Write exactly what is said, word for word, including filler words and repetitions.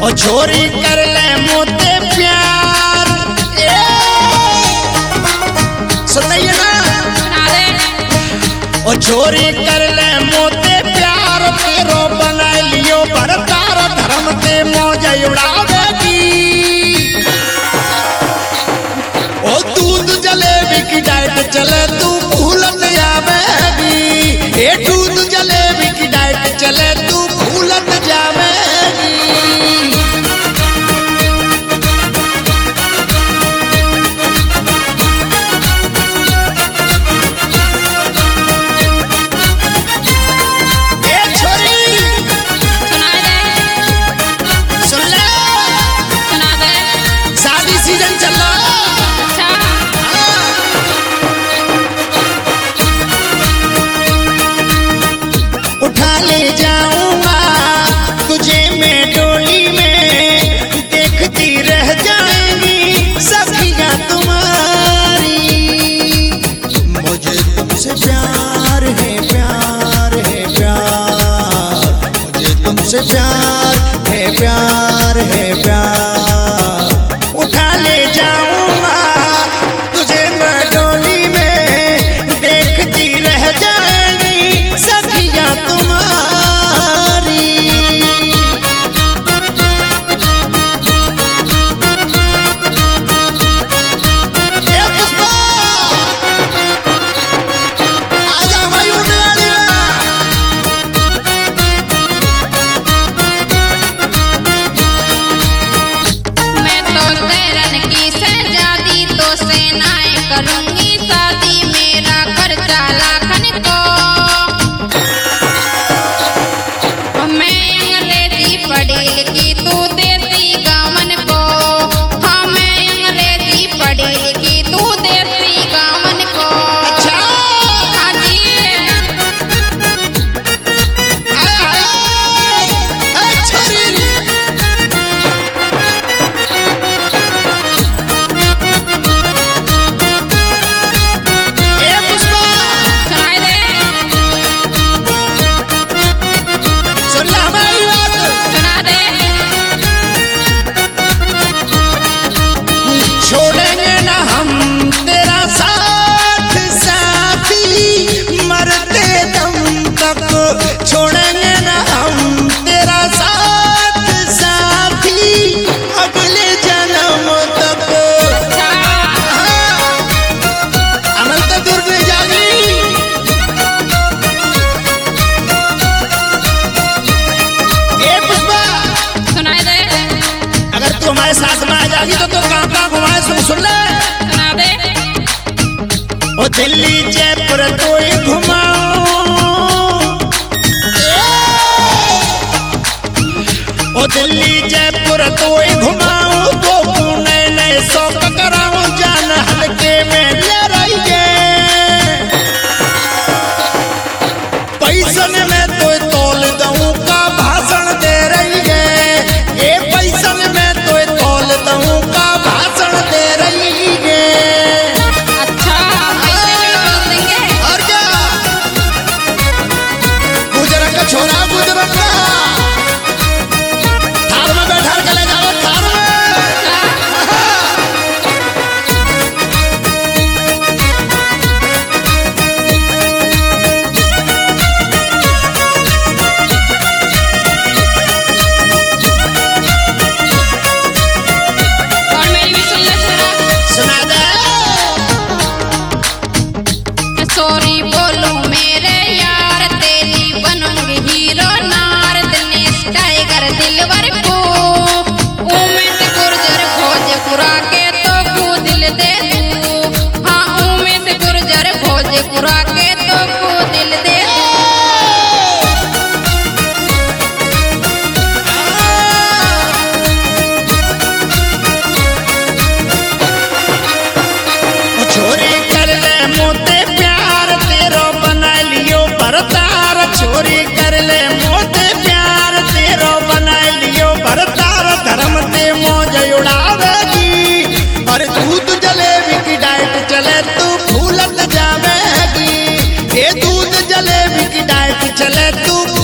ओ छोरी कर ले मोते प्यार सुनाइए ना ओ छोरी कर ले मोते प्यार तेरो बना लियो बरतार धर्म ते मौज उड़ावेगी ओ दूध जलेबी की डाइट चले तू भूलत जावेगी ए दूध जलेबी की डाइट चले तू भूलत जावेगी से प्यार है प्यार है प्यार उठा ले जाऊंगा तुझे मैं डोली में देखती रह जाएंगी सखियां तुम्हारी आजा भाई उठा करूंगी शादी मेरा खर्चा लाखन को मैं अंग्रेजी पढ़ी लिखी तू देसी गावन को हाँ मैं अंग्रेजी पढ़ी लिखी तू देसी गावन को अच्छा हाँ जी छोड़ेंगे ना हम तेरा साथ साथी अगले जन्म तक अनंत दूर नहीं जागी ए पुष्पा सुनाई दे अगर तू हमारे साथ में आ जागी तो तू कहाँ कहाँ घुमाए सुन सुन ले सुना दे ओ दिल्ली जयपुर तो ही घुमाओ ओ दिल्ली जयपुर तो ही घुमाऊं तो पुणे नए शौक कराऊं जान हल्के में ले रही है पैसन में तो तोल दूं का भाषण दे रही है ए पैसन में तो तोल दूं का भाषण दे रही है अच्छा पैसे भी बोल देंगे और क्या गुजरा का छोरा गुजरा का सॉरी बोलूं मेरे यार तेरी बनूंगी हीरो नार दिनेश टाइगर दिलवर को उमेश गुर्जर खोज कुरा के तो को दिल दे दू हाँ उमेश गुर्जर खोज कुरा के तो को दिल दे छोरी कर ले मोते प्यार तेरो बना लियो बरतार छोरी कर ले मोते प्यार तेरो बना लियो बरतार धर्म ते मौज उड़ावेगी और दूध जलेबी की डाइट चले तू भूलत जावेगी ये दूध जलेबी की डाइट चले तू